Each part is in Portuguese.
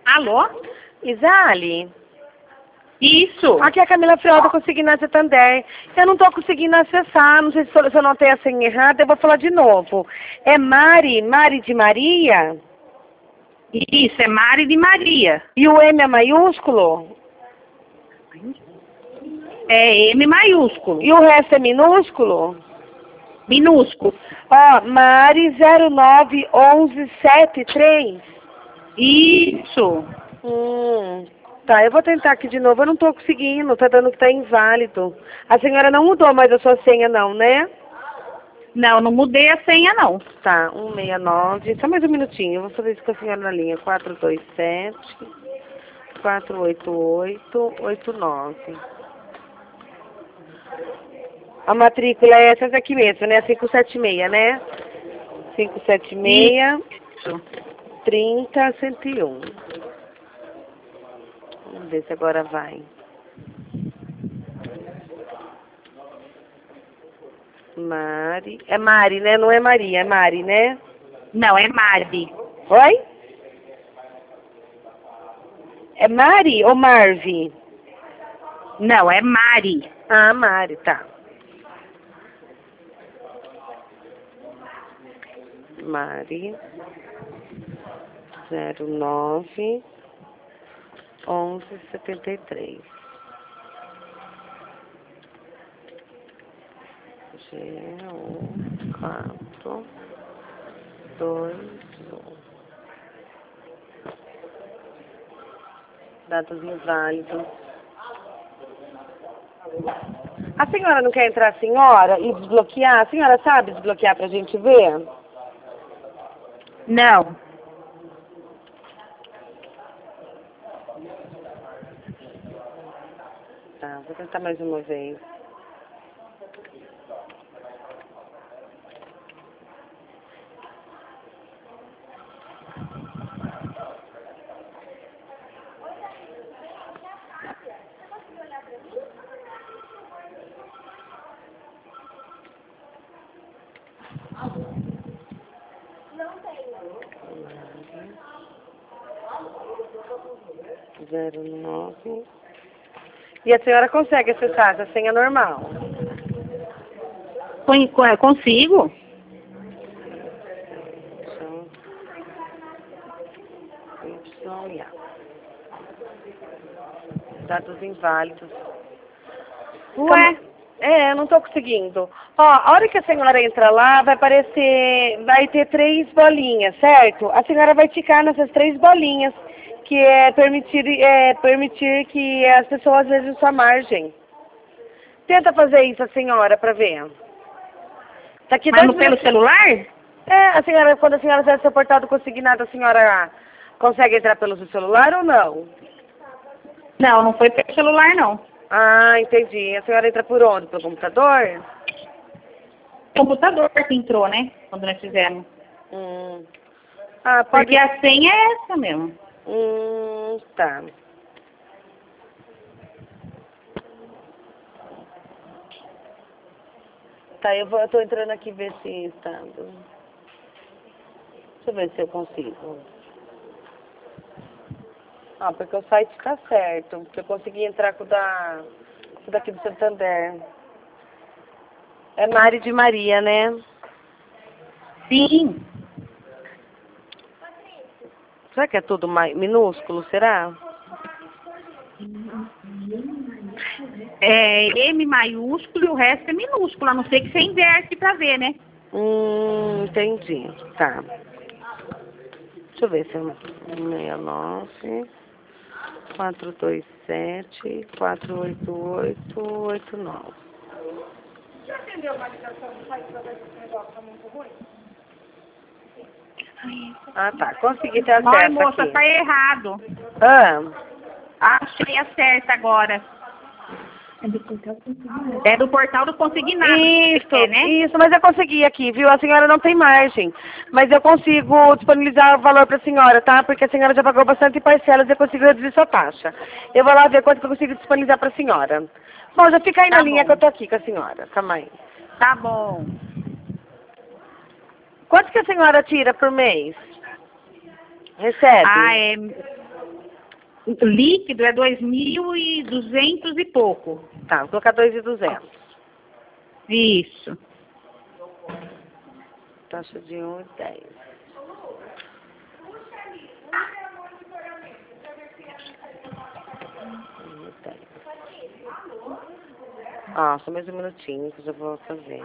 Alô? Isali? Isso. Aqui é a Camila Frota, Consignato Santander. Eu não estou conseguindo acessar, não sei se eu não tenho a senha errada, eu vou falar de novo. É Mari de Maria? Isso, é Mari de Maria. E o M é maiúsculo? É M maiúsculo. E o resto é minúsculo? Minúsculo. Ó, Mari 091173. Isso. Tá, eu vou tentar aqui de novo. Eu não tô conseguindo, tá dando que tá inválido. A senhora não mudou mais a sua senha não, né? Não, não mudei a senha, não. Tá, 169. Só mais um minutinho, eu vou fazer isso com a senhora na linha. 427 488 89. A matrícula é essa aqui mesmo, né? 576, né? 576 Isso. 30 101. Vamos ver se agora vai. Mari. É Mari, né? Não é Maria, é Mari, né? Não, é Mari. Oi? É Mari ou Marvi? Não, é Mari. Ah, Mari, tá. Mari 09 1173. G1 4 2 1. Dados inválidos. A senhora não quer entrar, senhora, e desbloquear? A senhora sabe desbloquear pra gente ver? Não. Tá, vou tentar mais uma vez. Zero nove. E a senhora consegue acessar essa senha normal? Consigo? Y, A. Dados inválidos. Ué? Eu não tô conseguindo. Ó, a hora que a senhora entra lá, vai aparecer, vai ter 3 bolinhas, certo? A senhora vai ticar nessas 3 bolinhas, que é permitir que as pessoas vejam sua margem. Tenta fazer isso, a senhora, pra ver. Tá aqui Mas 2 pelo minutos. celular? A senhora, quando a senhora tiver seu portal do consignado, a senhora consegue entrar pelo seu celular ou não? Não, não foi pelo celular, não. Ah, entendi. A senhora entra por onde? Pelo computador? Computador que entrou, né? Quando nós fizemos. Ah, pode... Porque a senha é essa mesmo. Tá. Tá, eu tô entrando aqui ver se está. Deixa eu ver se eu consigo. Ah, porque o site tá certo. Porque eu consegui entrar com o daqui do Santander. É Mari de Maria, né? Sim. Será que é tudo minúsculo, será? É M maiúsculo e o resto é minúsculo, a não ser que você inverte pra ver, né? Entendi. Tá. Deixa eu ver se é 69 427 488 89. Já entendeu uma ligação do site pra ver se esse negócio tá muito ruim? Ah, tá. Consegui ter acesso Ai, moça, aqui. tá errado. Achei a certa agora. É do portal do consignado. Isso, mas eu consegui aqui, viu? A senhora não tem margem. Mas eu consigo disponibilizar o valor pra senhora, tá? Porque a senhora já pagou bastante parcelas e eu consigo reduzir sua taxa. Eu vou lá ver quanto que eu consigo disponibilizar pra senhora. Bom, já fica aí na linha que eu tô aqui com a senhora. Calma aí. Tá bom. Quanto que a senhora tira por mês? Recebe? Líquido é 2.200 e pouco. Tá, vou colocar 2.200. Isso. Taxa de 1,10. Só mais um minutinho que eu já vou fazer.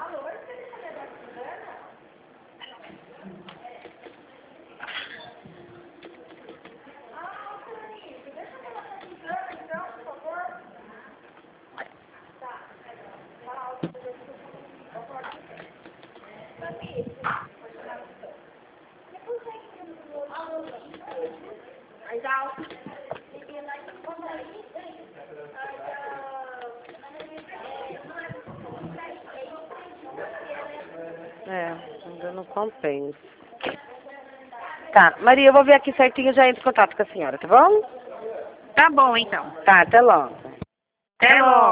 Ainda não compensa. Tá, Maria, eu vou ver aqui certinho e já entro em contato com a senhora, tá bom? Tá bom, então. Tá, até logo. Até logo.